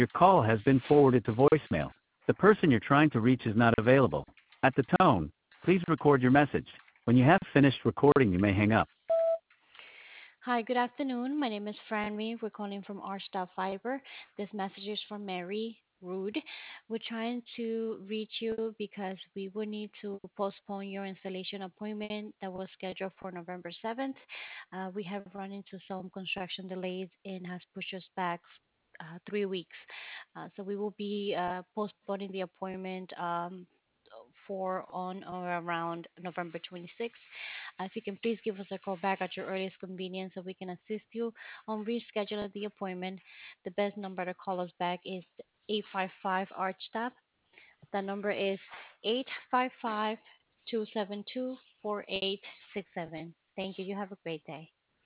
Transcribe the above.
Your call has been forwarded to voicemail. The person you're trying to reach is not available. At the tone, please record your message. When you have finished recording, you may hang up. Hi, good afternoon. My name is Franmy. We're calling from R Star Fiber. This message is from Mary Rude. We're trying to reach you because we would need to postpone your installation appointment that was scheduled for November 7th. We have run into some construction delays and has pushed us back 3 weeks. So we will be postponing the appointment for on or around November 26th. If you can please give us a call back at your earliest convenience so we can assist you on rescheduling the appointment. The best number to call us back is 855 ArchTap. The number is 855 272 4867. Thank you. You have a great day.